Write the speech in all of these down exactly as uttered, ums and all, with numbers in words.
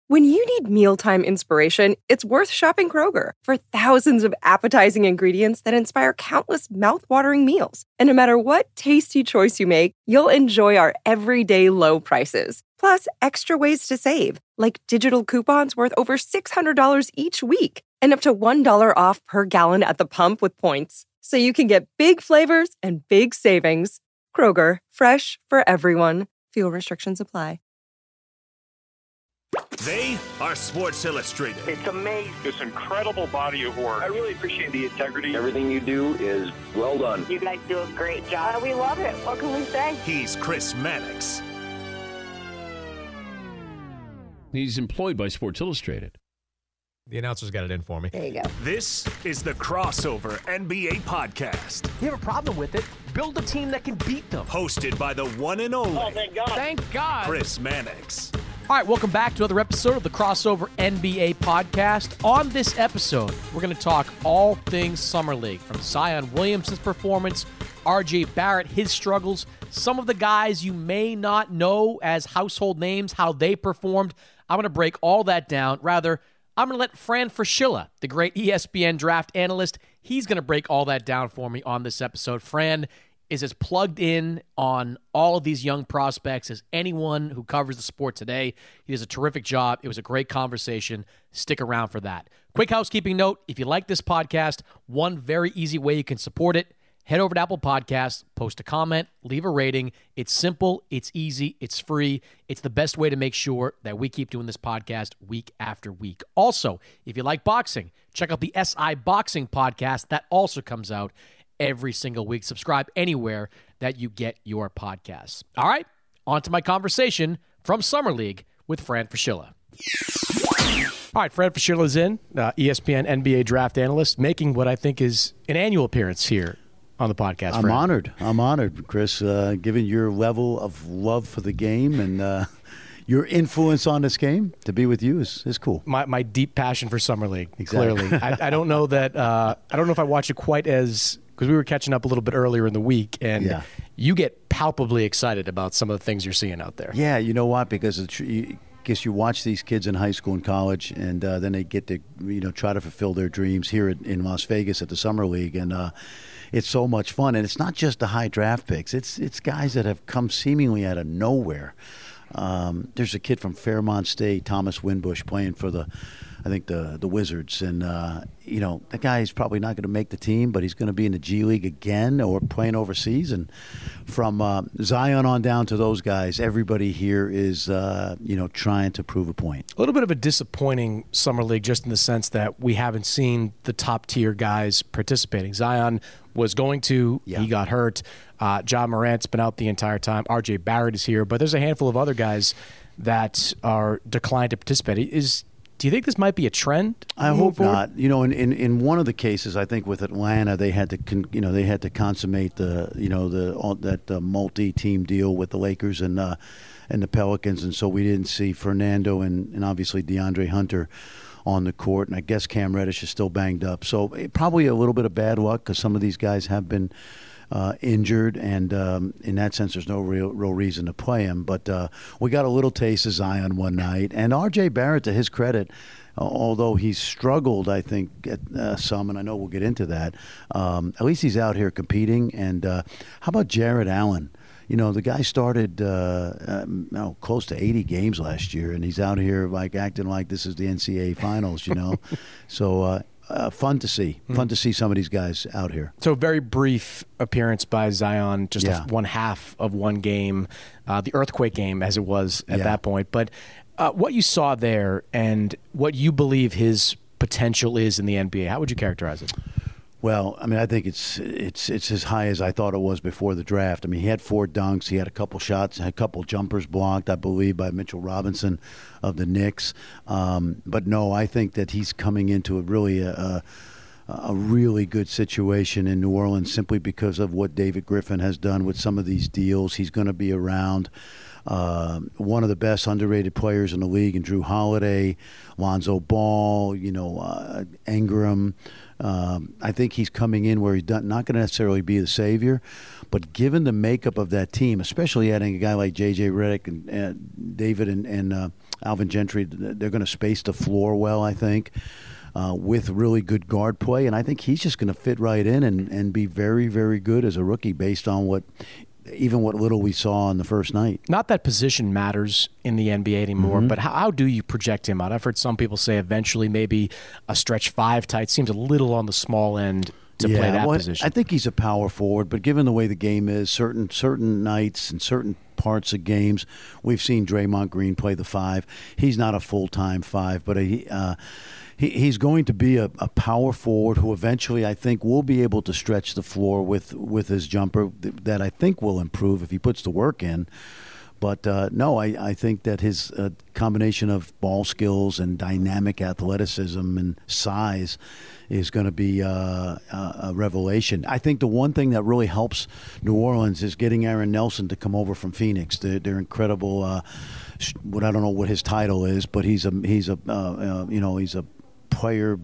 When you need mealtime inspiration, it's worth shopping Kroger for thousands of appetizing ingredients that inspire countless mouthwatering meals. And no matter what tasty choice you make, you'll enjoy our everyday low prices. Plus, extra ways to save, like digital coupons worth over six hundred dollars each week and up to one dollar off per gallon at the pump with points. So you can get big flavors and big savings. Kroger, fresh for everyone. Fuel restrictions apply. They are Sports Illustrated. It's amazing. This incredible body of work. I really appreciate the integrity. Everything you do is well done. You guys do a great job. We love it. What can we say? He's Chris Mannix. He's employed by Sports Illustrated. The announcers got it in for me. There you go. This is the Crossover N B A Podcast. You have a problem with it? Build a team that can beat them. Hosted by the one and only. Oh, thank God. Thank God. Chris Mannix. All right, welcome back to another episode of the Crossover N B A Podcast. On this episode, we're going to talk all things Summer League, from Zion Williamson's performance, R J Barrett, his struggles, some of the guys you may not know as household names, how they performed. I'm going to break all that down. Rather, I'm going to let Fran Fraschilla, the great E S P N draft analyst, he's going to break all that down for me on this episode. Fran is as plugged in on all of these young prospects as anyone who covers the sport today. He does a terrific job. It was a great conversation. Stick around for that. Quick housekeeping note, if you like this podcast, one very easy way you can support it, head over to Apple Podcasts, post a comment, leave a rating. It's simple, it's easy, it's free. It's the best way to make sure that we keep doing this podcast week after week. Also, if you like boxing, check out the S I Boxing Podcast. That also comes out every single week. Subscribe anywhere that you get your podcasts. All right, on to my conversation from Summer League with Fran Fraschilla. All right, Fran Fraschilla is in, uh, E S P N N B A draft analyst, making what I think is an annual appearance here on the podcast. I'm Fran. honored. I'm honored, Chris, uh, given your level of love for the game and uh, your influence on this game. To be with you is, is cool. My my deep passion for Summer League, Exactly. clearly. I, I don't know that, uh, I don't know if I watch it quite as, because we were catching up a little bit earlier in the week, and Yeah. you get palpably excited about some of the things you're seeing out there. Yeah, you know what? Because it's, you, guess you watch these kids in high school and college, and uh, then they get to you know try to fulfill their dreams here in, in Las Vegas at the Summer League, and uh, it's so much fun. And it's not just the high draft picks; it's it's guys that have come seemingly out of nowhere. Um, there's a kid from Fairmont State, Thomas Winbush, playing for the, I think the the Wizards, and uh, you know that guy is probably not going to make the team, but he's going to be in the G League again or playing overseas. And from uh, Zion on down to those guys, everybody here is uh, you know trying to prove a point. A little bit of a disappointing Summer League, just in the sense that we haven't seen the top tier guys participating. Zion was going to, Yeah. he got hurt. Uh, John Morant's been out the entire time. R J Barrett is here, but there's a handful of other guys that are declined to participate. Is Do you think this might be a trend? I moving hope forward? not. You know, in, in, in one of the cases, I think with Atlanta, they had to con, you know they had to consummate the you know the all, that uh, multi-team deal with the Lakers and uh, and the Pelicans, and so we didn't see Fernando and, and obviously DeAndre Hunter on the court, and I guess Cam Reddish is still banged up. So it, probably a little bit of bad luck because some of these guys have been uh, injured, and um, in that sense, there's no real real reason to play him. But uh, we got a little taste of Zion one night, and R J Barrett, to his credit, although he's struggled, I think, at uh, some, and I know we'll get into that, um, at least he's out here competing. And uh, how about Jared Allen? You know, the guy started uh, um, no, close to eighty games last year, and he's out here like acting like this is the N C double A finals, you know. so uh, uh, fun to see. Mm-hmm. Fun to see some of these guys out here. So very brief appearance by Zion, just Yeah. a, one half of one game, uh, the earthquake game as it was at Yeah. that point. But uh, what you saw there and what you believe his potential is in the N B A, how would you characterize it? Well, I mean, I think it's it's it's as high as I thought it was before the draft. I mean, he had four dunks, he had a couple shots, had a couple jumpers blocked, I believe, by Mitchell Robinson of the Knicks. Um, but no, I think that he's coming into a really a, a, a really good situation in New Orleans simply because of what David Griffin has done with some of these deals. He's going to be around. uh, one of the best underrated players in the league, and Drew Holiday, Lonzo Ball, you know, uh, Ingram. Um, I think he's coming in where he's not, not going to necessarily be the savior, but given the makeup of that team, especially adding a guy like J J Redick and uh, David and, and uh, Alvin Gentry, they're going to space the floor well, I think, uh, with really good guard play. And I think he's just going to fit right in and, and be very, very good as a rookie based on what even what little we saw on the first night. Not that position matters in the N B A anymore, Mm-hmm. but how, how do you project him out? I've heard some people say eventually maybe a stretch five tight seems a little on the small end to yeah, play that well, position. I think he's a power forward, but given the way the game is, certain certain nights and certain parts of games, we've seen Draymond Green play the five. He's not a full-time five, but he, uh, he he's going to be a, a power forward who eventually I think will be able to stretch the floor with, with his jumper that I think will improve if he puts the work in. But, uh, no, I, I think that his uh, combination of ball skills and dynamic athleticism and size is going to be uh, a revelation. I think the one thing that really helps New Orleans is getting Aaron Nelson to come over from Phoenix. They're, they're incredible. Uh, what I don't know what his title is, but he's a he's a uh, uh, you know he's a player.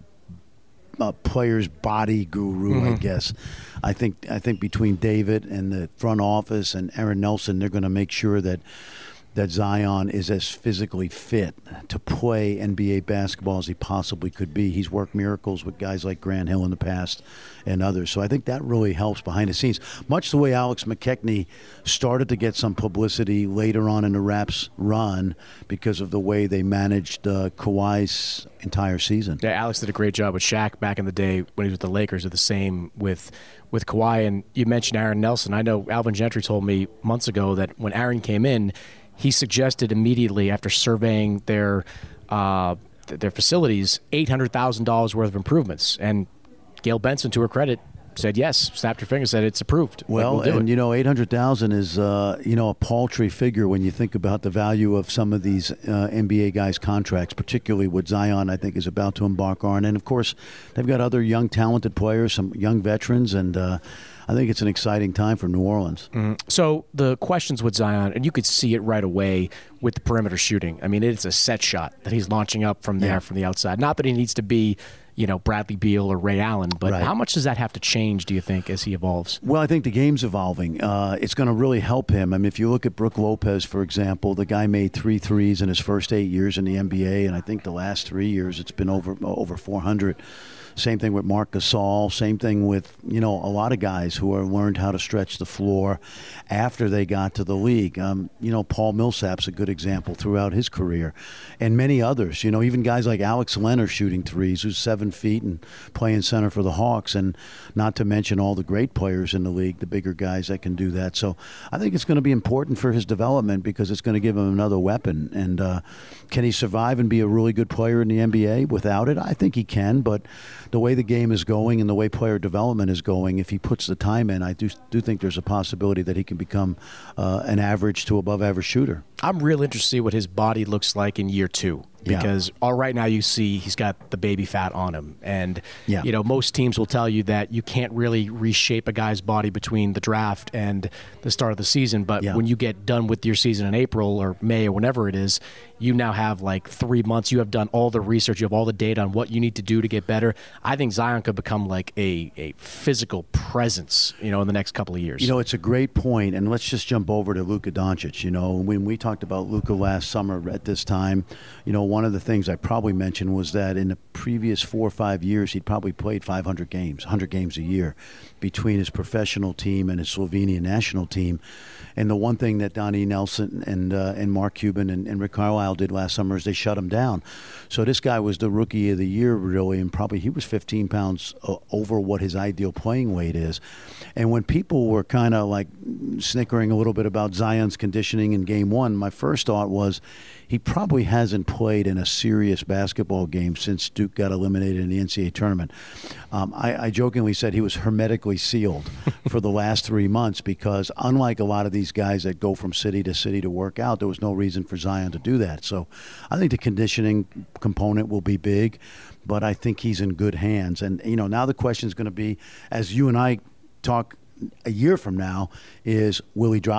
Uh, player's body guru, mm-hmm. I guess. I think I think between David and the front office and Aaron Nelson, they're going to make sure that that Zion is as physically fit to play N B A basketball as he possibly could be. He's worked miracles with guys like Grant Hill in the past and others. So I think that really helps behind the scenes. Much the way Alex McKechnie started to get some publicity later on in the Raps run because of the way they managed uh, Kawhi's entire season. Yeah, Alex did a great job with Shaq back in the day when he was with the Lakers. Did the same with with Kawhi. And you mentioned Aaron Nelson. I know Alvin Gentry told me months ago that when Aaron came in, he suggested immediately after surveying their uh, their facilities eight hundred thousand dollars worth of improvements. And Gail Benson, to her credit, said yes, snapped her finger, said it's approved. Well, like, we'll and, you know, eight hundred thousand dollars is, uh, you know, a paltry figure when you think about the value of some of these uh, N B A guys' contracts, particularly what Zion, I think, is about to embark on. And, of course, they've got other young, talented players, some young veterans, and uh, I think it's an exciting time for New Orleans. Mm-hmm. So the questions with Zion, and you could see it right away with the perimeter shooting. I mean, it's a set shot that he's launching up from there, yeah. from the outside. Not that he needs to be, you know, Bradley Beal or Ray Allen, but right. how much does that have to change, do you think, as he evolves? Well, I think the game's evolving. Uh, it's going to really help him. I mean, if you look at Brook Lopez, for example, the guy made three threes in his first eight years in the N B A, and I think the last three years it's been over over four hundred. Same thing with Marc Gasol. Same thing with, you know, a lot of guys who have learned how to stretch the floor after they got to the league. Um, you know, Paul Millsap's a good example throughout his career. And many others. You know, even guys like Alex Leonard shooting threes, who's seven feet and playing center for the Hawks. And not to mention all the great players in the league, the bigger guys that can do that. So I think it's going to be important for his development because it's going to give him another weapon. And uh, can he survive and be a really good player in the N B A without it? I think he can, but the way the game is going and the way player development is going, if he puts the time in, I do do think there's a possibility that he can become uh, an average to above average shooter. I'm real interested to see what his body looks like in year two. Because yeah. all right now you see he's got the baby fat on him. And, yeah. you know, most teams will tell you that you can't really reshape a guy's body between the draft and the start of the season. But yeah. when you get done with your season in April or May or whenever it is, you now have like three months. You have done all the research. You have all the data on what you need to do to get better. I think Zion could become like a, a physical presence, you know, in the next couple of years. You know, it's a great point. And let's just jump over to Luka Doncic. You know, when we talked about Luka last summer at this time, you know, one of the things I probably mentioned was that in the previous four or five years, he'd probably played five hundred games, one hundred games a year between his professional team and his Slovenian national team. And the one thing that Donnie Nelson and uh, and Mark Cuban and, and Rick Carlisle did last summer is they shut him down. So this guy was the rookie of the year, really, and probably he was fifteen pounds uh, over what his ideal playing weight is. And when people were kind of like snickering a little bit about Zion's conditioning in game one, my first thought was he probably hasn't played in a serious basketball game since Duke got eliminated in the N C double A tournament. Um, I, I jokingly said he was hermetically sealed for the last three months because unlike a lot of these guys that go from city to city to work out, there was no reason for Zion to do that. So I think the conditioning component will be big, but I think he's in good hands. And, you know, now the question is going to be, as you and I talk a year from now, is will he drop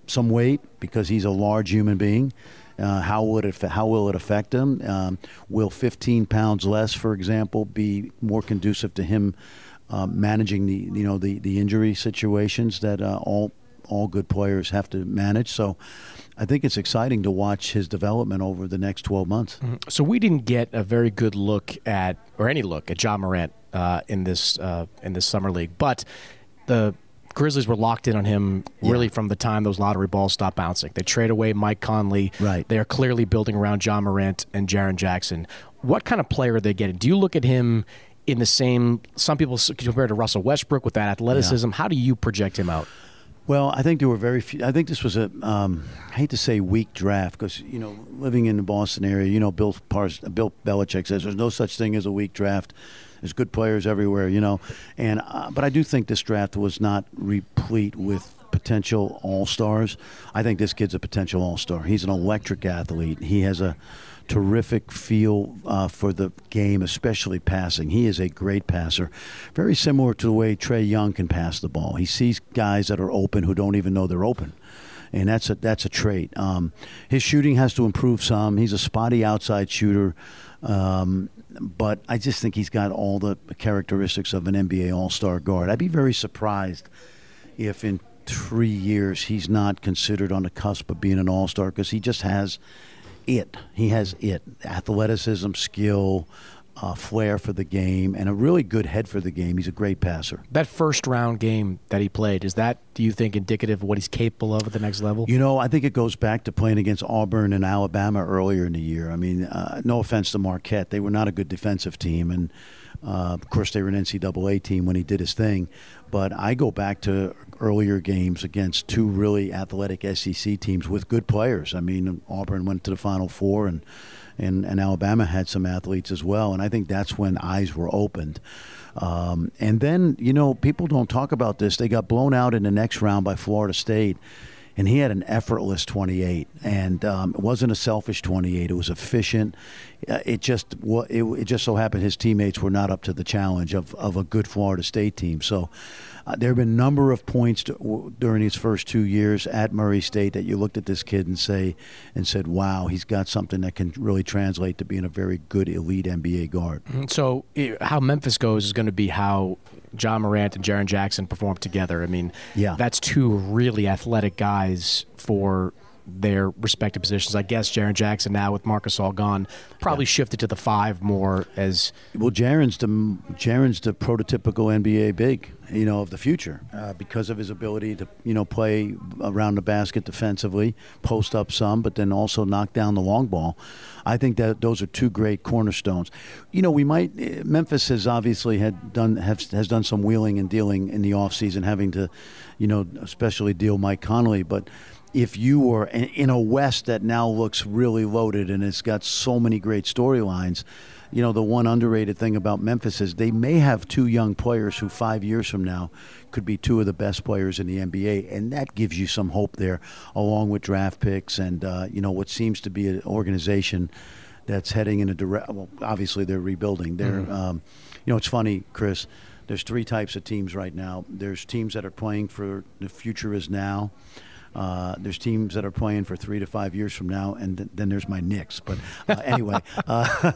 some weight because he's a large human being. Uh, how would it? How will it affect him? Um, will fifteen pounds less, for example, be more conducive to him uh, managing the you know the, the injury situations that uh, all all good players have to manage? So, I think it's exciting to watch his development over the next twelve months. Mm-hmm. So we didn't get a very good look at, or any look at Ja Morant uh, in this uh, in this summer league, but the Grizzlies were locked in on him really yeah. from the time those lottery balls stopped bouncing. They trade away Mike Conley. Right. They are clearly building around Ja Morant and Jaren Jackson. What kind of player are they getting? Do you look at him in the same, some people compare to Russell Westbrook with that athleticism. Yeah. How do you project him out? Well, I think there were very few. I think this was a, um, I hate to say weak draft because, you know, living in the Boston area, you know, Bill, Pars, Bill Belichick says there's no such thing as a weak draft. There's good players everywhere, you know. and uh, But I do think this draft was not replete with potential all-stars. I think this kid's a potential all-star. He's an electric athlete. He has a terrific feel uh, for the game, especially passing. He is a great passer. Very similar to the way Trae Young can pass the ball. He sees guys that are open who don't even know they're open. And that's a, that's a trait. Um, his shooting has to improve some. He's a spotty outside shooter. Um, but I just think he's got all the characteristics of an N B A All-Star guard. I'd be very surprised if in three years he's not considered on the cusp of being an All-Star because he just has it. He has it. Athleticism, skill, uh, flair for the game, and a really good head for the game. He's a great passer. That first round game that he played, is that, do you think, indicative of what he's capable of at the next level? You know, I think it goes back to playing against Auburn and Alabama earlier in the year. I mean, uh, no offense to Marquette. They were not a good defensive team, and uh, of course they were an N C double A team when he did his thing. But I go back to earlier games against two really athletic S E C teams with good players. I mean, Auburn went to the Final Four, and And, and Alabama had some athletes as well, and I think that's when eyes were opened. Um, and then, you know, people don't talk about this. They got blown out in the next round by Florida State, and he had an effortless twenty-eight. And um, it wasn't a selfish twenty-eight. It was efficient. Uh, it just it, it just so happened his teammates were not up to the challenge of, of a good Florida State team. So uh, there have been a number of points to, w- during his first two years at Murray State that you looked at this kid and say and said, wow, he's got something that can really translate to being a very good elite N B A guard. So it, how Memphis goes is going to be how Ja Morant and Jaren Jackson perform together. I mean, yeah. that's two really athletic guys for their respective positions. I guess Jaren Jackson now with Marc Gasol gone probably yeah. shifted to the five more as well. Jaren's the Jaren's the prototypical N B A big, you know, of the future uh, because of his ability to you know play around the basket defensively, post up some, but then also knock down the long ball. I think that those are two great cornerstones. You know, we might Memphis has obviously had done have, has done some wheeling and dealing in the offseason, having to, you know, especially deal Mike Conley, but if you were in a West that now looks really loaded and it's got so many great storylines, you know, the one underrated thing about Memphis is they may have two young players who five years from now could be two of the best players in the N B A, and that gives you some hope there, along with draft picks and, uh, you know, what seems to be an organization that's heading in a direct. Well, obviously they're rebuilding. They're, mm-hmm. um, you know, it's funny, Chris. There's three types of teams right now. There's teams that are playing for the future is now. Uh, there's teams that are playing for three to five years from now, and th- then there's my Knicks. But uh, anyway, uh,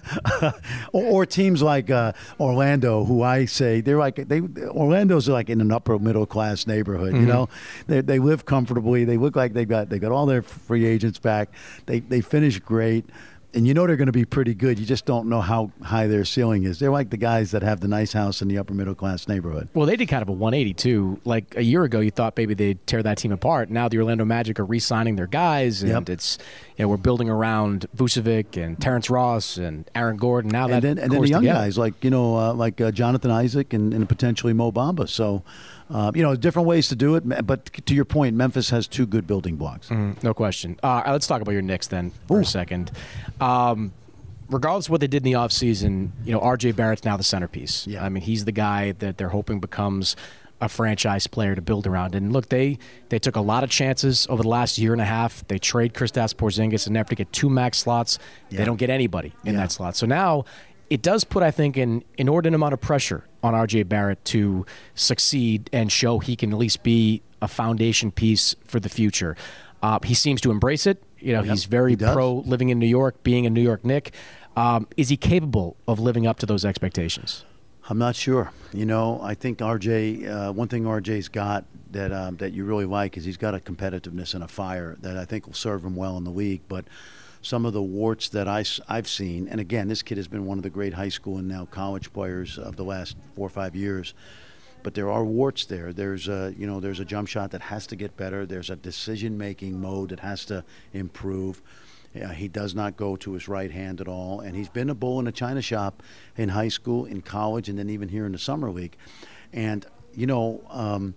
or, or teams like uh, Orlando, who I say they're like they Orlando's like in an upper middle class neighborhood. Mm-hmm. You know, they they live comfortably. They look like they got they got all their free agents back. They they finish great. And you know they're going to be pretty good. You just don't know how high their ceiling is. They're like the guys that have the nice house in the upper middle class neighborhood. Well, they did kind of a one eighty too. Like a year ago, you thought maybe they'd tear that team apart. Now the Orlando Magic are re-signing their guys, and yep. it's you know we're building around Vucevic and Terrence Ross and Aaron Gordon. Now that and then, and then the young together. guys like you know uh, like uh, Jonathan Isaac and, and potentially Mo Bamba. So. Uh, you know, different ways to do it, but to your point, Memphis has two good building blocks. Mm, no question. Uh, all right, let's talk about your Knicks then for Ooh. a second. Um, regardless of what they did in the offseason, you know, R J Barrett's now the centerpiece. Yeah. I mean, he's the guy that they're hoping becomes a franchise player to build around. And look, they they took a lot of chances over the last year and a half. They trade Kristaps Porzingis in an effort to get two max slots. Yeah. They don't get anybody in yeah. that slot. So now it does put, I think, an inordinate amount of pressure on R J Barrett to succeed and show he can at least be a foundation piece for the future. Uh, he seems to embrace it. You know, Yep, he's very he does. pro living in New York, being a New York Knick. Um, is he capable of living up to those expectations? I'm not sure. You know, I think R J, uh, one thing R J's got that um, that you really like is he's got a competitiveness and a fire that I think will serve him well in the league. But some of the warts that I, I've seen, and again, this kid has been one of the great high school and now college players of the last four or five years. But there are warts there. There's a, you know, there's a jump shot that has to get better. There's a decision-making mode that has to improve. Uh, he does not go to his right hand at all, and he's been a bull in a china shop in high school, in college, and then even here in the summer league. And you know, um,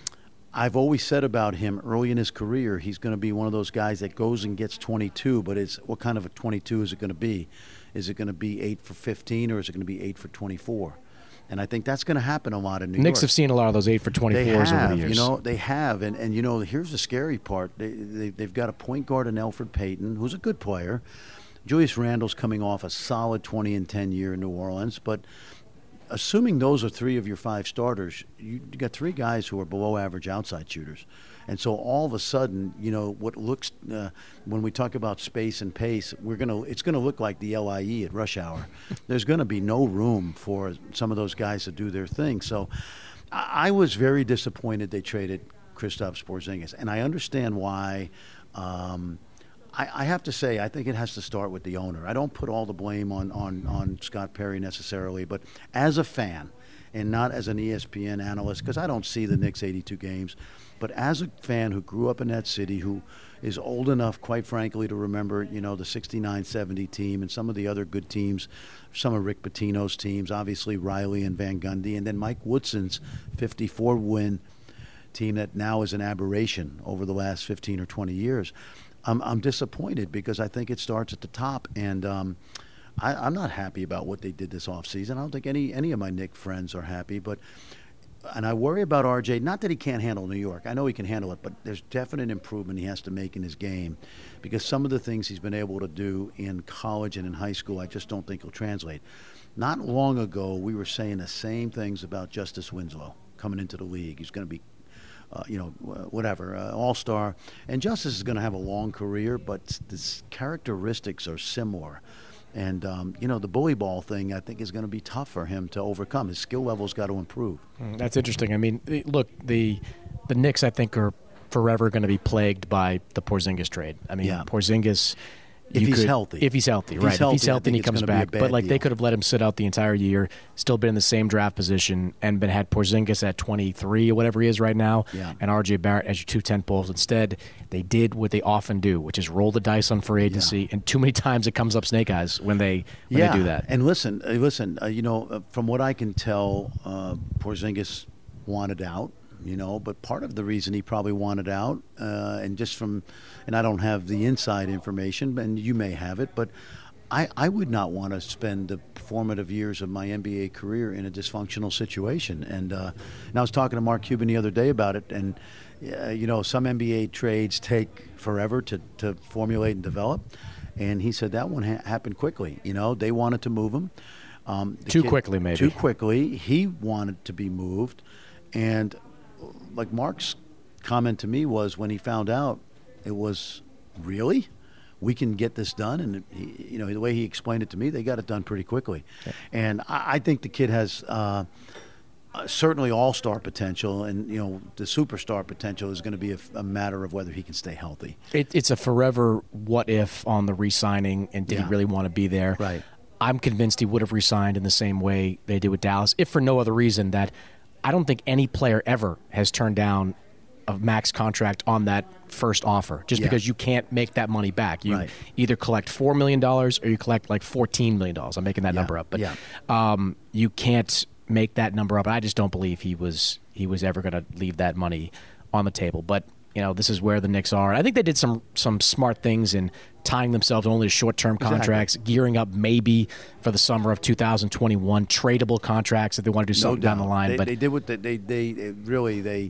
I've always said about him early in his career, he's going to be one of those guys that goes and gets twenty-two. But it's what kind of a twenty-two is it going to be? Is it going to be eight for fifteen, or is it going to be eight for twenty-four? And I think that's going to happen a lot in New York. Knicks have seen a lot of those eight for twenty-fours they have, over the years. You know, they have. And, and you know, here's the scary part. They, they, they've got a point guard in Elfrid Payton, who's a good player. Julius Randle's coming off a solid twenty and ten year in New Orleans. But assuming those are three of your five starters, you, you got three guys who are below average outside shooters. And so all of a sudden, you know, what looks uh, when we talk about space and pace, we're gonna it's gonna look like the L I E at rush hour. There's gonna be no room for some of those guys to do their thing. So I, I was very disappointed they traded Kristaps Porzingis, and I understand why. Um, I, I have to say, I think it has to start with the owner. I don't put all the blame on on on Scott Perry necessarily, but as a fan, and not as an E S P N analyst, because I don't see the Knicks eighty-two games. But as a fan who grew up in that city, who is old enough, quite frankly, to remember, you know, the sixty-nine seventy team and some of the other good teams, some of Rick Pitino's teams, obviously Riley and Van Gundy, and then Mike Woodson's fifty-four win team that now is an aberration over the last fifteen or twenty years. I'm, I'm disappointed because I think it starts at the top, and um, I, I'm not happy about what they did this offseason. I don't think any, any of my Knick friends are happy, but and I worry about R J, not that he can't handle New York. I know he can handle it, but there's definite improvement he has to make in his game because some of the things he's been able to do in college and in high school, I just don't think will translate. Not long ago, we were saying the same things about Justice Winslow coming into the league. He's going to be, uh, you know, whatever, uh, all-star. And Justice is going to have a long career, but the characteristics are similar. And, um, you know, the bully ball thing, I think, is going to be tough for him to overcome. His skill level's got to improve. That's interesting. I mean, look, the the Knicks, I think, are forever going to be plagued by the Porzingis trade. I mean, yeah. Porzingis, if he's could, healthy. If he's healthy, if right. He's healthy, if he's healthy and he comes back. But, like, deal. they could have let him sit out the entire year, still been in the same draft position, and been had Porzingis at twenty-three or whatever he is right now, yeah. and R J Barrett as your two tent poles. Instead, they did what they often do, which is roll the dice on free agency, yeah. and too many times it comes up snake eyes when they when yeah. they do that. And listen, uh, listen, uh, you know, uh, from what I can tell, uh, Porzingis wanted out. You know, but part of the reason he probably wanted out, uh, and just from, and I don't have the inside information, and you may have it, but I, I would not want to spend the formative years of my N B A career in a dysfunctional situation. And, uh, and I was talking to Mark Cuban the other day about it, and, uh, you know, some N B A trades take forever to, to formulate and develop, and he said that one ha- happened quickly. You know, they wanted to move him. Um, too kid, quickly, maybe. Too quickly. He wanted to be moved, and like Mark's comment to me was when he found out, it was, really? We can get this done? And, he, you know, the way he explained it to me, they got it done pretty quickly. Okay. And I, I think the kid has uh, certainly all-star potential, and, you know, the superstar potential is going to be a, a matter of whether he can stay healthy. It, it's a forever what-if on the re-signing, and did yeah. he really want to be there? Right. I'm convinced he would have re-signed in the same way they did with Dallas, if for no other reason that I don't think any player ever has turned down a max contract on that first offer, just yeah. because you can't make that money back. You right. either collect four million dollars or you collect like fourteen million dollars. I'm making that yeah. number up. But yeah. um, you can't make that number up. I just don't believe he was he was ever going to leave that money on the table. But, you know, this is where the Knicks are. I think they did some some smart things in tying themselves only to short-term contracts, exactly. gearing up maybe for the summer of two thousand twenty-one, tradable contracts if they want to do something no down the line. They, but they did what they, they, they, they really they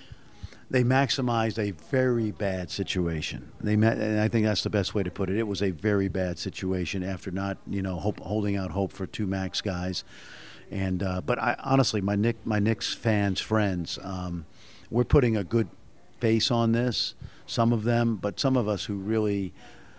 they maximized a very bad situation. They met, and I think that's the best way to put it. It was a very bad situation after not, you know, hope, holding out hope for two max guys. And uh, but I honestly, my Nick, my Knicks fans, friends, um, we're putting a good face on this, some of them, but some of us who really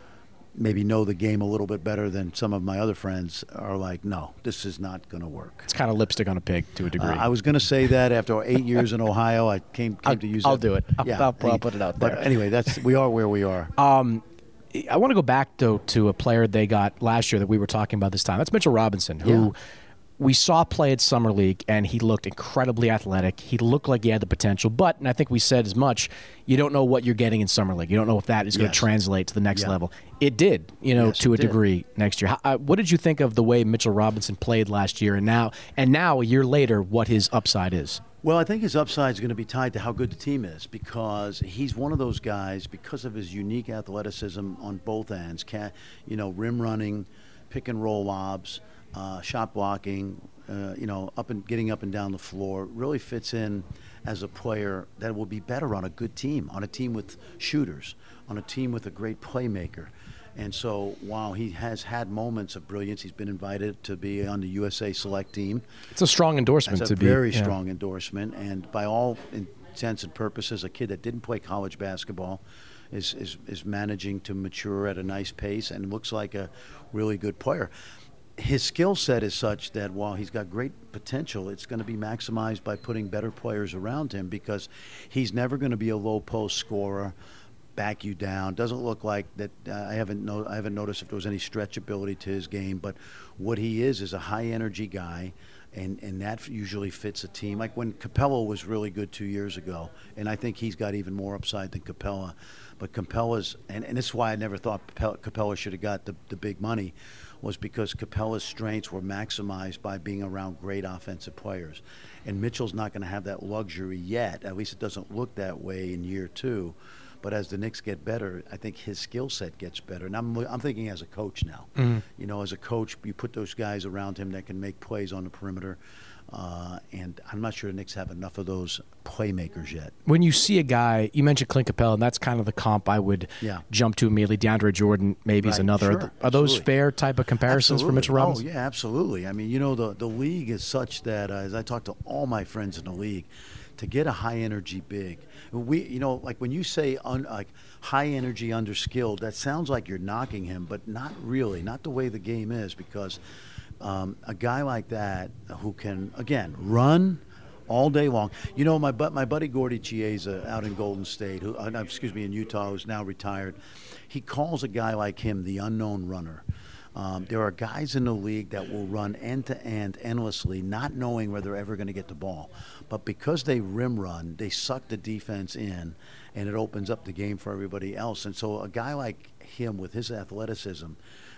maybe know the game a little bit better than some of my other friends are like, no, this is not going to work. It's kind of lipstick on a pig to a degree. Uh, I was going to say that after eight years in Ohio, I came, came I'll, to use I'll it. do it. I'll, Yeah, I'll, I'll put it out there. But anyway, that's we are where we are. Um, I want to go back, though, to a player they got last year that we were talking about this time. That's Mitchell Robinson, who Yeah. we saw play at Summer League, and he looked incredibly athletic. He looked like he had the potential, but, and I think we said as much, you don't know what you're getting in Summer League. You don't know if that is going to Yes. translate to the next Yeah. level. It did, you know, Yes, to a it did. degree next year. How, uh, what did you think of the way Mitchell Robinson played last year, and now, and now a year later, what his upside is? Well, I think his upside is going to be tied to how good the team is, because he's one of those guys, because of his unique athleticism on both ends, can, you know, rim running, pick and roll lobs, uh, shot blocking, uh, you know, up and getting up and down the floor, really fits in as a player that will be better on a good team, on a team with shooters, on a team with a great playmaker. And so while he has had moments of brilliance, he's been invited to be on the U S A Select team. It's a strong endorsement That's to a be. very yeah. strong endorsement. And by all intents and purposes, a kid that didn't play college basketball is, is, is managing to mature at a nice pace and looks like a really good player. His skill set is such that while he's got great potential, it's going to be maximized by putting better players around him, because he's never going to be a low post scorer, back you down. Doesn't look like that. Uh, I haven't no, I haven't noticed if there was any stretchability to his game, but what he is is a high energy guy, and and that usually fits a team. Like when Capella was really good two years ago, and I think he's got even more upside than Capella. But Capella's, and, and this is why I never thought Capella should have got the, the big money, was because Capella's strengths were maximized by being around great offensive players. And Mitchell's not going to have that luxury yet. At least it doesn't look that way in year two. But as the Knicks get better, I think his skill set gets better. And I'm, I'm thinking as a coach now. Mm-hmm. You know, as a coach, you put those guys around him that can make plays on the perimeter. Uh, and I'm not sure the Knicks have enough of those playmakers yet. When you see a guy, you mentioned Clint Capella, and that's kind of the comp I would Yeah. jump to immediately. DeAndre Jordan maybe is Right, another. sure, Are those absolutely. fair type of comparisons Absolutely. for Mitchell Robinson? Oh, yeah, absolutely. I mean, you know, the, the league is such that, uh, as I talk to all my friends in the league, to get a high-energy big, we, you know, like when you say un, like high-energy, underskilled, that sounds like you're knocking him, but not really, not the way the game is, because um, a guy like that who can, again, run all day long. You know, my my buddy Gordy Chiesa out in Golden State, who, uh, excuse me, in Utah, who's now retired, he calls a guy like him the unknown runner. Um, there are guys in the league that will run end-to-end endlessly, not knowing where they're ever going to get the ball. But because they rim run, they suck the defense in, and it opens up the game for everybody else. And so a guy like him with his athleticism,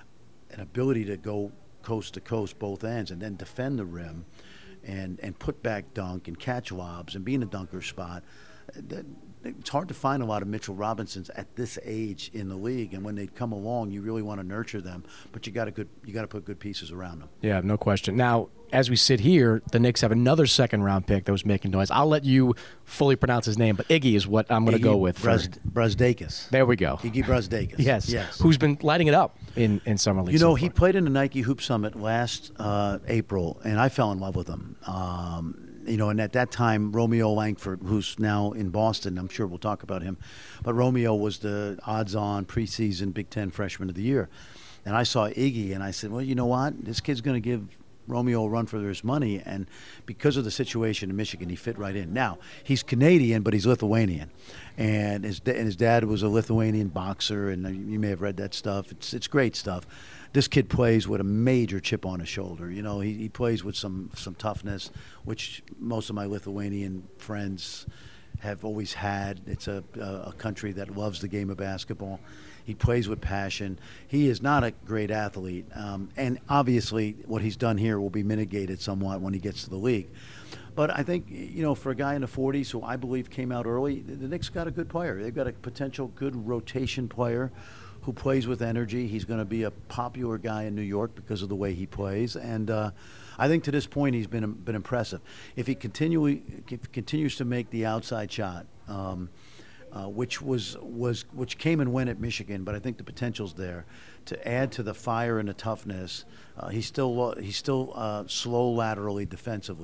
an ability to go coast to coast both ends and then defend the rim and, and put back dunk and catch lobs and be in a dunker spot, that, it's hard to find a lot of Mitchell Robinsons at this age in the league, and when they come along, you really want to nurture them. But you got to good, you got to put good pieces around them. Yeah, no question. Now, as we sit here, the Knicks have another second-round pick that was making noise. I'll let you fully pronounce his name, but Iggy is what I'm going to go with. Braz- for- Brazdakis. There we go. Iggy Brazdakis. Yes. Yes. Who's been lighting it up in, in Summer League You know, so he far. played in the Nike Hoop Summit last uh, April, and I fell in love with him. Um, you know, and at that time, Romeo Langford, who's now in Boston, I'm sure we'll talk about him, but Romeo was the odds-on preseason Big Ten Freshman of the Year. And I saw Iggy, and I said, well, you know what? This kid's going to give Romeo a run for his money, and because of the situation in Michigan, he fit right in. Now, he's Canadian, but he's Lithuanian, and his, and his dad was a Lithuanian boxer, and you may have read that stuff. It's it's great stuff. This kid plays with a major chip on his shoulder. You know, he, he plays with some, some toughness, which most of my Lithuanian friends have always had. It's a, a country that loves the game of basketball. He plays with passion. He is not a great athlete. Um, and obviously what he's done here will be mitigated somewhat when he gets to the league. But I think, you know, for a guy in the forties who I believe came out early, the, the Knicks got a good player. They've got a potential good rotation player who plays with energy. He's going to be a popular guy in New York because of the way he plays. And uh, I think to this point he's been been impressive. If he continually if continues to make the outside shot, um, uh, which was was which came and went at Michigan, but I think the potential's there to add to the fire and the toughness. Uh, he's still he's still uh, slow laterally defensively,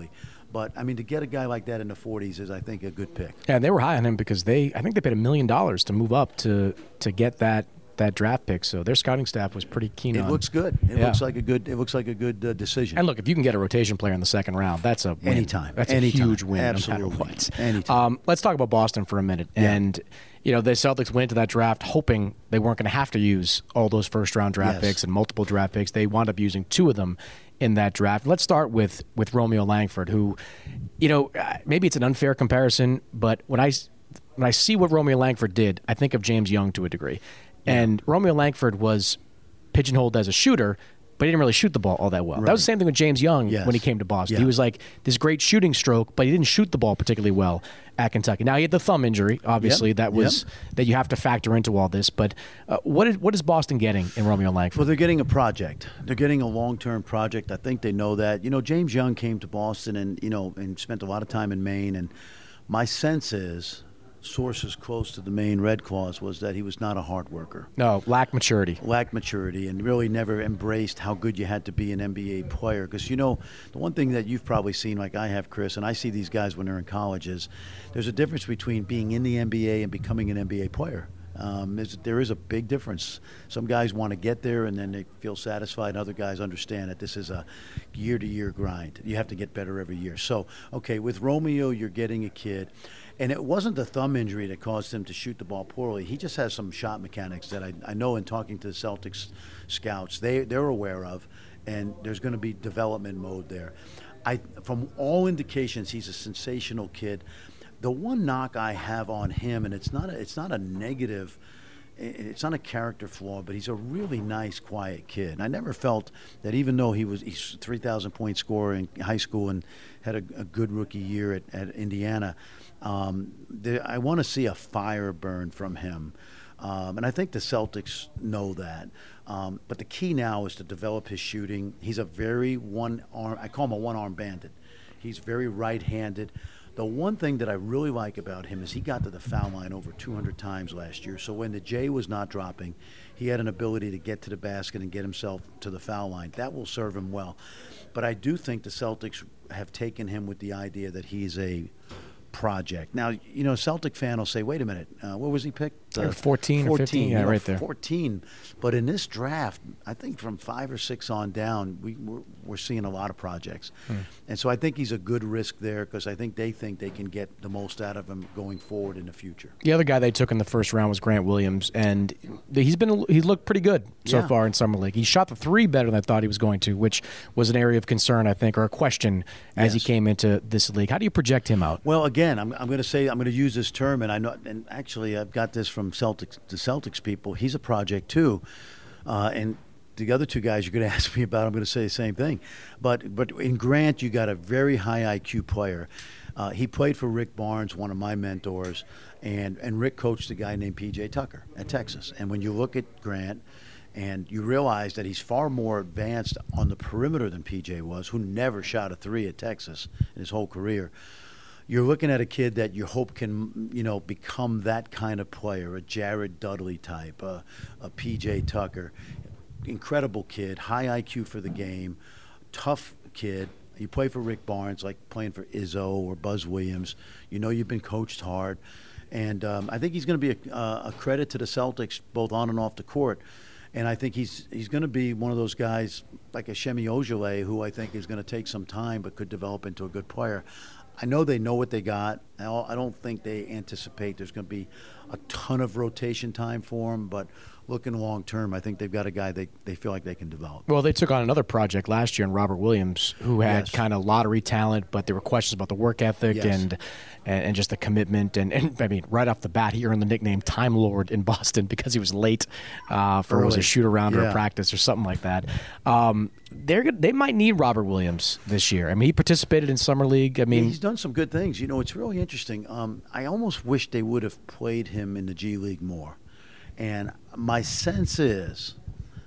But, I mean, to get a guy like that in the forties is, I think, a good pick. Yeah, and they were high on him because they, I think they paid a million dollars to move up to to get that that draft pick. So their scouting staff was pretty keen It on. looks good. It Yeah. looks like a good. It looks like a good uh, decision. And look, if you can get a rotation player in the second round, that's a win. Anytime. That's Anytime. a huge win. Absolutely. No matter what. Anytime. Um, let's talk about Boston for a minute. Yeah. And you know, the Celtics went into that draft hoping they weren't going to have to use all those first round draft Yes. picks and multiple draft picks. They wound up using two of them in that draft. Let's start with with Romeo Langford, who, you know, uh, maybe it's an unfair comparison, but when I when I see what Romeo Langford did, I think of James Young to a degree. And Romeo Langford was pigeonholed as a shooter, but he didn't really shoot the ball all that well. Right. That was the same thing with James Young Yes. when he came to Boston. Yeah. He was like this great shooting stroke, but he didn't shoot the ball particularly well at Kentucky. Now, he had the thumb injury, obviously, Yep. that was Yep. that you have to factor into all this. But uh, what is what is Boston getting in Romeo Langford? Well, they're getting a project. They're getting a long-term project. I think they know that. You know, James Young came to Boston and, you know, and spent a lot of time in Maine. And my sense is, sources close to the Maine Red Claws, was that he was not a hard worker. No, lack maturity. Lacked maturity and really never embraced how good you had to be an N B A player. Because, you know, the one thing that you've probably seen, like I have, Chris, and I see these guys when they're in college, is there's a difference between being in the N B A and becoming an N B A player. Um, there's, there is a big difference. Some guys want to get there and then they feel satisfied, and other guys understand that this is a year-to-year grind. You have to get better every year. So, okay, with Romeo, you're getting a kid, and it wasn't the thumb injury that caused him to shoot the ball poorly. He just has some shot mechanics that I, I know in talking to the Celtics scouts, they, they're aware of, and there's going to be development mode there. I, from all indications, he's a sensational kid. The one knock I have on him, and it's not a, it's not a negative, it's not a character flaw, but he's a really nice, quiet kid. And I never felt that even though he was he's three thousand point scorer in high school and had a, a good rookie year at, at Indiana, um, there, I want to see a fire burn from him. Um, and I think the Celtics know that. Um, but the key now is to develop his shooting. He's a very one-arm, I call him a one-arm bandit. He's very right-handed. The one thing that I really like about him is he got to the foul line over two hundred times last year. So when the J was not dropping, he had an ability to get to the basket and get himself to the foul line. That will serve him well. But I do think the Celtics have taken him with the idea that he's a project. Now, you know, a Celtic fan will say, wait a minute, uh, what was he picked? Uh, fourteen or fifteen, yeah, you know, right there. fourteen. But in this draft, I think from five or six on down, we, we're, we're seeing a lot of projects. Hmm. And so I think he's a good risk there because I think they think they can get the most out of him going forward in the future. The other guy they took in the first round was Grant Williams, and he's been he's looked pretty good so Yeah. far in Summer League. He shot the three better than I thought he was going to, which was an area of concern, I think, or a question as he Yes. came into this league. How do you project him out? Well, again, I'm, I'm going to say I'm going to use this term, and I know, and actually I've got this from Celtics, the Celtics people. He's a project too, uh, and the other two guys you're going to ask me about, I'm going to say the same thing. But but in Grant, you got a very high I Q player. Uh, he played for Rick Barnes, one of my mentors, and and Rick coached a guy named P J Tucker at Texas. And when you look at Grant, and you realize that he's far more advanced on the perimeter than P J was, who never shot a three at Texas in his whole career. You're looking at a kid that you hope can, you know, become that kind of player, a Jared Dudley type, a, a P J Tucker. Incredible kid, high I Q for the game, tough kid. You play for Rick Barnes, like playing for Izzo or Buzz Williams. You know you've been coached hard. And um, I think he's going to be a, a credit to the Celtics, both on and off the court. And I think he's he's going to be one of those guys like a Shemi Ojale, who I think is going to take some time but could develop into a good player. I know they know what they got. I don't think they anticipate there's going to be a ton of rotation time for him, but looking long term, I think they've got a guy they, they feel like they can develop. Well, they took on another project last year in Robert Williams, who had Yes. kind of lottery talent, but there were questions about the work ethic Yes. and, and and just the commitment. And, and I mean, right off the bat, he earned the nickname Time Lord in Boston because he was late uh, for was a Early. shoot around or Yeah. a practice or something like that. Um, they're gonna- they might need Robert Williams this year. I mean, he participated in summer league. I mean, he's done some good things. You know, it's really interesting. Um, I almost wish they would have played him in the G League more. And my sense is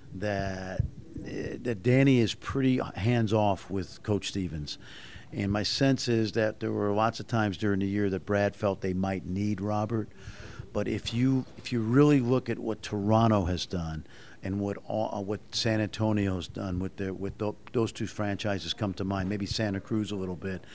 that that Danny is pretty hands off with Coach Stevens. And my sense is that there were lots of times during the year that Brad felt they might need Robert. But if you if you really look at what Toronto has done and what all, uh, what San Antonio's done with their with the, those two franchises come to mind, maybe Santa Cruz a little bit.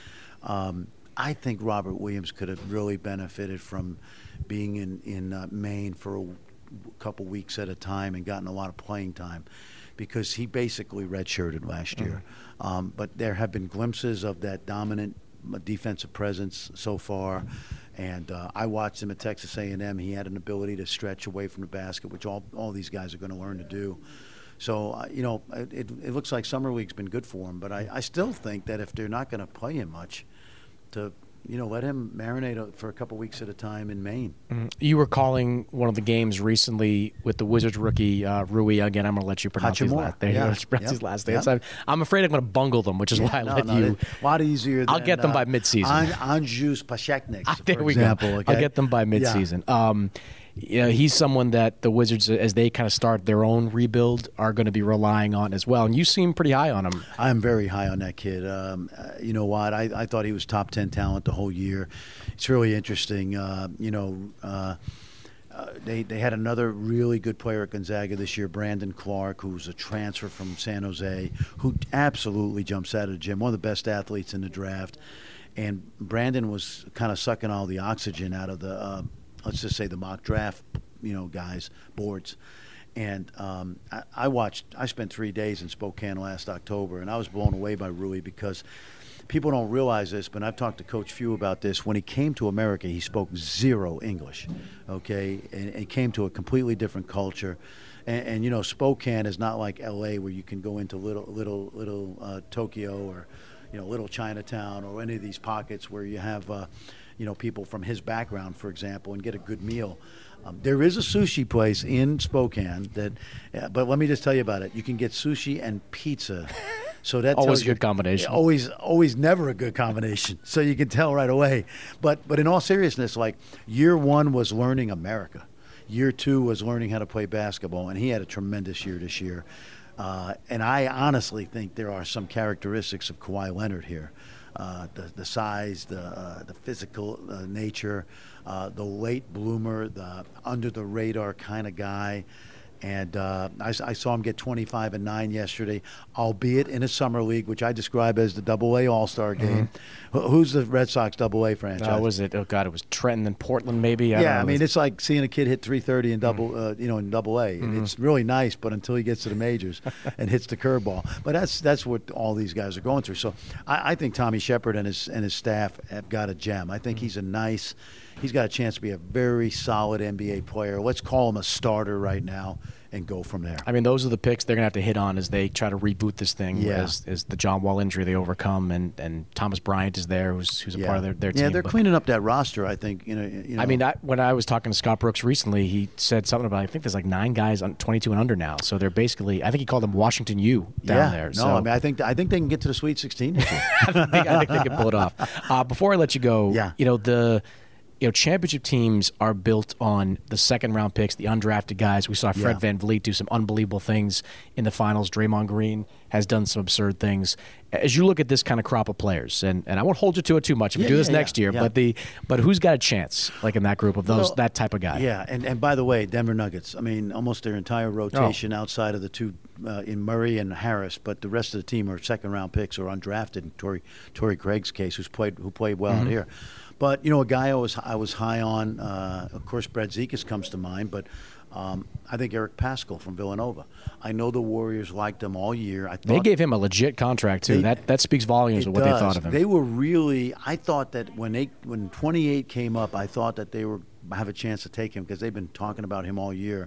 Um, I think Robert Williams could have really benefited from being in in uh, Maine for a couple weeks at a time and gotten a lot of playing time, because he basically redshirted last year. Mm-hmm. Um, but there have been glimpses of that dominant defensive presence so far. And uh, I watched him at Texas A and M. He had an ability to stretch away from the basket, which all all these guys are going to learn to do. So, uh, you know, it, it looks like Summer League's been good for him. But I, I still think that if they're not going to play him much, to, you know, let him marinate for a couple weeks at a time in Maine. Mm-hmm. You were calling one of the games recently with the Wizards rookie, uh, Rui. Again, I'm going to let you pronounce his last name. Yeah. Pronounce his last name. Yep. I'm afraid I'm going to bungle them, which is yeah, why I no, let no, you. A lot easier than, I'll get them uh, by midseason. An- Anjus Pasheknik, ah, there for we example. go. Okay? I'll get them by midseason. Yeah. Um, you know, he's someone that the Wizards, as they kind of start their own rebuild, are going to be relying on as well. And you seem pretty high on him. I'm very high on that kid. Um, uh, you know what? I, I thought he was top ten talent the whole year. It's really interesting. Uh, you know, uh, uh, they they had another really good player at Gonzaga this year, Brandon Clark, who's a transfer from San Jose, who absolutely jumps out of the gym. One of the best athletes in the draft. And Brandon was kind of sucking all the oxygen out of the uh, let's just say the mock draft, you know, guys, boards. And um, I, I watched, I spent three days in Spokane last October, and I was blown away by Rui, because people don't realize this, but I've talked to Coach Few about this. When he came to America, he spoke zero English, okay? And, and he came to a completely different culture. And, and, you know, Spokane is not like L A where you can go into little, little, little uh, Tokyo or, you know, little Chinatown or any of these pockets where you have uh, – you know, people from his background, for example, and get a good meal. Um, there is a sushi place in Spokane that, uh, but let me just tell you about it. You can get sushi and pizza. So that always tells a you, good combination. Always, always never a good combination. So you can tell right away. But, but in all seriousness, like year one was learning America. Year two was learning how to play basketball, and he had a tremendous year this year. Uh, and I honestly think there are some characteristics of Kawhi Leonard here. Uh, the, the size, the uh, the physical uh, nature, uh, the late bloomer, the under-the-radar kind of guy. And uh, I, I saw him get twenty-five and nine yesterday, albeit in a summer league, which I describe as the Double A All-Star game. Mm-hmm. Who's the Red Sox Double A franchise? Uh, was it? Oh God, it was Trenton and Portland, maybe. I yeah, don't know. I mean, it's like seeing a kid hit three thirty in double, mm-hmm. uh, you know, in Double A. Mm-hmm. It's really nice, but until he gets to the majors and hits the curveball. But that's that's what all these guys are going through. So I, I think Tommy Shepard and his and his staff have got a gem. I think mm-hmm. he's a nice. He's got a chance to be a very solid N B A player. Let's call him a starter right now and go from there. I mean, those are the picks they're going to have to hit on as they try to reboot this thing. Yeah. As, as the John Wall injury they overcome, and, and Thomas Bryant is there, who's who's a yeah. part of their, their yeah, team. Yeah, they're but, cleaning up that roster, I think. You know, you know. I mean, I, when I was talking to Scott Brooks recently, he said something about, I think there's like nine guys on twenty-two and under now. So they're basically, I think he called them Washington U down yeah, there. No, so. I mean, I think I think they can get to the Sweet sixteen this year. I, think, I think they can pull it off. Uh, before I let you go, yeah. you know, the – You know, championship teams are built on the second-round picks, the undrafted guys. We saw Fred yeah. VanVleet do some unbelievable things in the finals. Draymond Green has done some absurd things. As you look at this kind of crop of players, and, and I won't hold you to it too much if yeah, we do this yeah, next yeah, year, yeah. but the but who's got a chance, like in that group of those well, that type of guy? Yeah, and, and by the way, Denver Nuggets, I mean, almost their entire rotation oh. outside of the two uh, in Murray and Harris, but the rest of the team are second-round picks or undrafted, in Torrey, Torrey Craig's case, who's played who played well mm-hmm. out here. But, you know, a guy I was, I was high on, uh, of course, Brett Zekas comes to mind, but um, I think Eric Paschall from Villanova. I know the Warriors liked him all year. I thought they gave him a legit contract, too. They, that that speaks volumes of what does. they thought of him. They were really – I thought that when they when twenty-eight came up, I thought that they were have a chance to take him because they've been talking about him all year.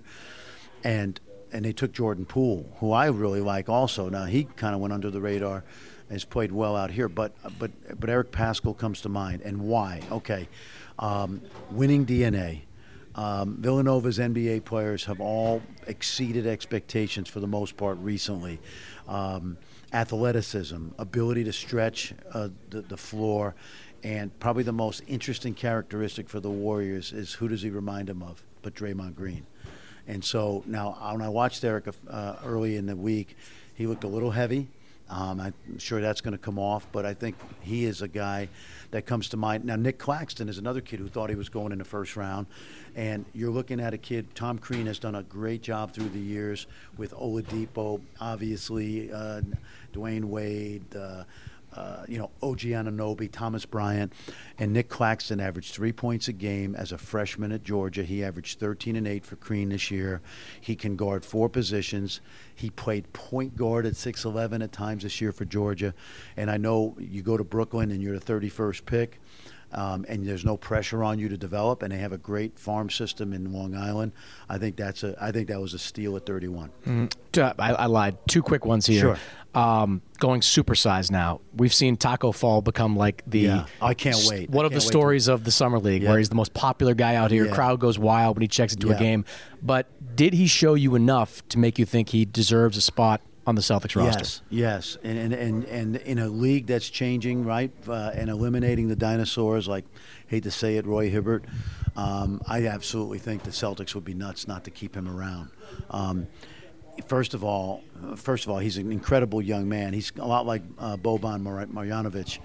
And and they took Jordan Poole, who I really like also. Now, he kind of went under the radar. Has played well out here, but but but Eric Paschall comes to mind, and why? Okay, um, winning D N A. Um, Villanova's N B A players have all exceeded expectations for the most part recently. Um, athleticism, ability to stretch uh, the, the floor, and probably the most interesting characteristic for the Warriors is who does he remind them of? But Draymond Green. And so now when I watched Eric uh, early in the week, he looked a little heavy. Um, I'm sure that's going to come off, but I think he is a guy that comes to mind. Now, Nick Claxton is another kid who thought he was going in the first round, and you're looking at a kid. Tom Crean has done a great job through the years with Oladipo, obviously, uh, Dwayne Wade, uh, Uh, you know, O G Anunoby, Thomas Bryant, and Nick Claxton averaged three points a game as a freshman at Georgia. He averaged thirteen and eight for Crean this year. He can guard four positions. He played point guard at six eleven at times this year for Georgia. And I know you go to Brooklyn and you're the thirty-first pick. Um, and there's no pressure on you to develop, and they have a great farm system in Long Island. I think that's a. I think that was a steal at thirty-one. Mm-hmm. I, I lied. Two quick ones here. Sure. Um, going supersize now. We've seen Taco Fall become like the. Yeah. I can't wait. One I of the can't wait stories to... of the summer league, yeah. where he's the most popular guy out here. Yeah. Crowd goes wild when he checks into yeah. a game. But did he show you enough to make you think he deserves a spot on the Celtics roster? Yes, yes, and and and, and in a league that's changing, right, uh, and eliminating the dinosaurs, like, hate to say it, Roy Hibbert, um, I absolutely think the Celtics would be nuts not to keep him around. Um, first of all, first of all, he's an incredible young man. He's a lot like uh, Boban Mar- Marjanovic,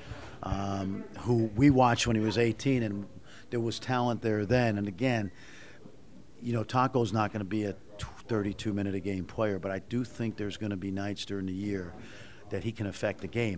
um, who we watched when he was eighteen, and there was talent there then. And again, you know, Taco's not going to be a thirty-two minute a game player, but I do think there's going to be nights during the year that he can affect the game.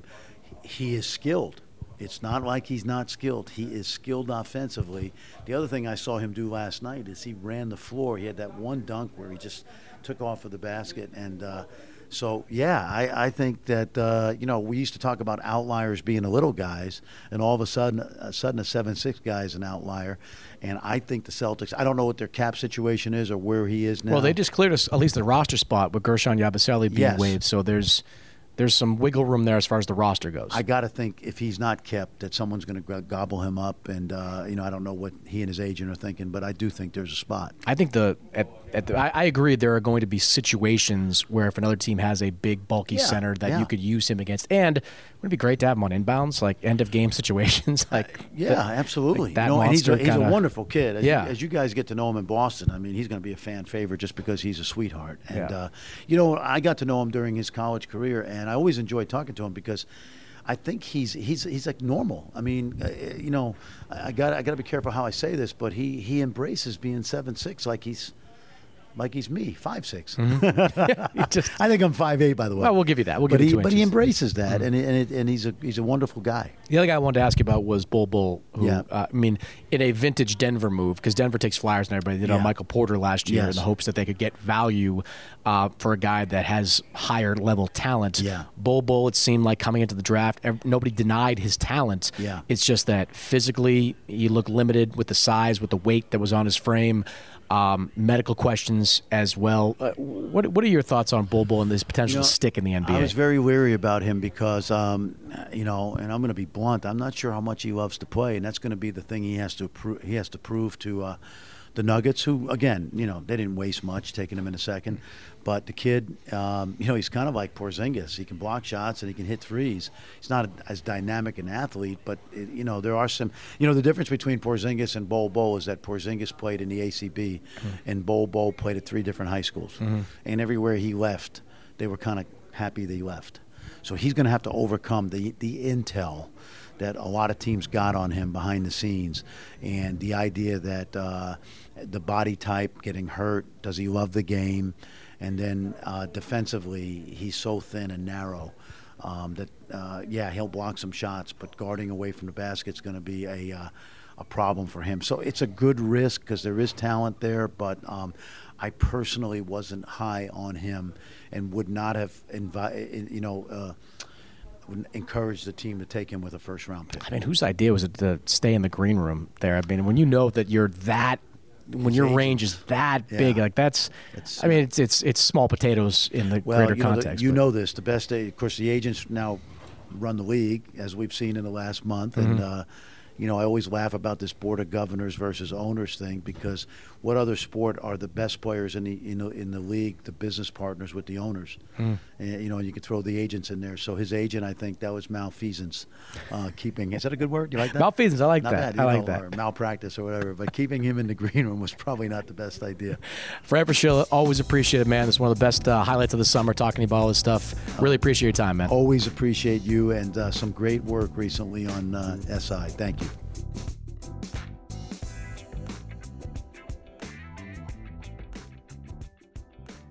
He is skilled. It's not like he's not skilled. He is skilled offensively. The other thing I saw him do last night is he ran the floor. He had that one dunk where he just took off of the basket. And uh, so, yeah, I, I think that, uh, you know, we used to talk about outliers being the little guys, and all of a sudden, a sudden a seven six guy is an outlier. And I think the Celtics, I don't know what their cap situation is or where he is now. Well, they just cleared us, at least the roster spot with Gershon Yabusele being yes. waived. So there's there's some wiggle room there as far as the roster goes. I got to think if he's not kept, that someone's going to gobble him up. And, uh, you know, I don't know what he and his agent are thinking, but I do think there's a spot. I think the at, at the, I, I agree there are going to be situations where if another team has a big, bulky yeah, center that yeah. you could use him against. And wouldn't it be great to have him on inbounds, like end-of-game situations? like uh, Yeah, the, absolutely. Like that you know, and he's, a, he's kinda, a wonderful kid. As, yeah. you, as you guys get to know him in Boston, I mean, he's going to be a fan favorite just because he's a sweetheart. And, yeah. uh, you know, I got to know him during his college career, and I always enjoyed talking to him because I think he's he's he's like normal. I mean, uh, you know, I got I got to be careful how I say this, but he he embraces being seven six like he's like he's me, five six. Mm-hmm. just, I think I'm five eight, by the way. Well, we'll give you that. We'll but give he you two but inches. he embraces that, Mm-hmm. and and, it, and he's a he's a wonderful guy. The other guy I wanted to ask you about was Bol Bol, who, Yeah. uh, I mean, in a vintage Denver move, because Denver takes flyers and everybody did Yeah. on Michael Porter last year Yes. in the hopes that they could get value uh, for a guy that has higher level talent. Yeah. Bol Bol, it seemed like coming into the draft, ev- nobody denied his talent. Yeah. It's just that physically he looked limited with the size, with the weight that was on his frame. Um, medical questions as well. Uh, what what are your thoughts on Bol Bol and his potential You know, to stick in the N B A? I was very leery about him because, um, you know, and I'm going to be blunt. I'm not sure how much he loves to play, and that's going to be the thing he has to pro- he has to prove to uh, the Nuggets, who again, you know, they didn't waste much taking him in a second. But the kid, um, you know, he's kind of like Porzingis. He can block shots and he can hit threes. He's not as dynamic an athlete, but, it, you know, there are some – you know, the difference between Porzingis and Bol Bol is that Porzingis played in the A C B mm-hmm. and Bol Bol played at three different high schools. Mm-hmm. And everywhere he left, they were kind of happy that he left. So he's going to have to overcome the, the intel that a lot of teams got on him behind the scenes, and the idea that uh, the body type, getting hurt, does he love the game? And then uh, defensively, he's so thin and narrow um, that, uh, yeah, he'll block some shots, but guarding away from the basket is going to be a uh, a problem for him. So it's a good risk because there is talent there, but um, I personally wasn't high on him and would not have, invi- you know, uh, would encourage the team to take him with a first-round pick. I mean, whose idea was it to stay in the green room there? I mean, when you know that you're that – when His your agents. range is that Yeah. big, like that's, It's, I mean, it's it's it's small potatoes in the well, greater you know, the- context. you but- know this. The best, of course, the agents now run the league, as we've seen in the last month. Mm-hmm. And, uh, you know, I always laugh about this board of governors versus owners thing, because what other sport are the best players in the in the, in the league, the business partners with the owners? Mm. And, you know, you could throw the agents in there. So his agent, I think that was malfeasance, uh, keeping. Is that a good word? You like that? Malfeasance, I like Not that. Bad, I you like know, that. Or malpractice or whatever. But keeping him in the green room was probably not the best idea. Fred Fraschilla, always appreciate it, man. It's one of the best uh, highlights of the summer, talking to you about all this stuff. Really appreciate your time, man. Always appreciate you, and uh, some great work recently on uh, S I. Thank you.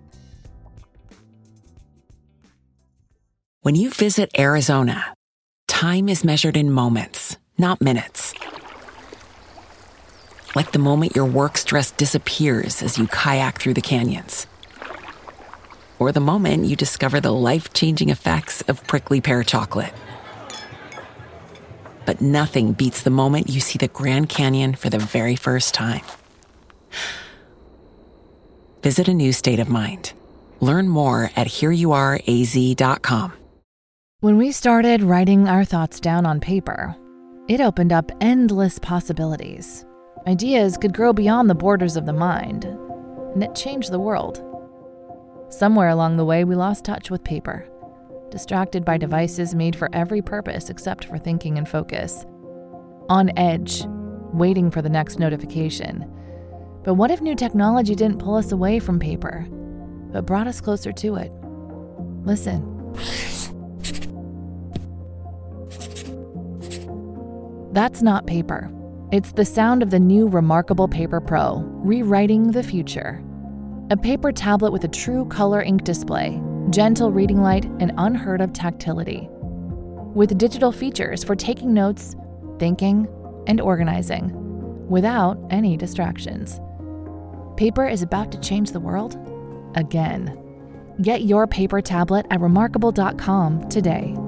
When you visit Arizona, time is measured in moments, not minutes. Like the moment your work stress disappears as you kayak through the canyons. Or the moment you discover the life-changing effects of prickly pear chocolate. But nothing beats the moment you see the Grand Canyon for the very first time. Visit a new state of mind. Learn more at here you are a z dot com. When we started writing our thoughts down on paper, it opened up endless possibilities. Ideas could grow beyond the borders of the mind, and it changed the world. Somewhere along the way, we lost touch with paper, distracted by devices made for every purpose except for thinking and focus. On edge, waiting for the next notification. But what if new technology didn't pull us away from paper, but brought us closer to it? Listen. That's not paper. It's the sound of the new Remarkable Paper Pro, rewriting the future. A paper tablet with a true color ink display, gentle reading light, and unheard of tactility. With digital features for taking notes, thinking, and organizing, without any distractions. Paper is about to change the world again. Get your paper tablet at remarkable dot com today.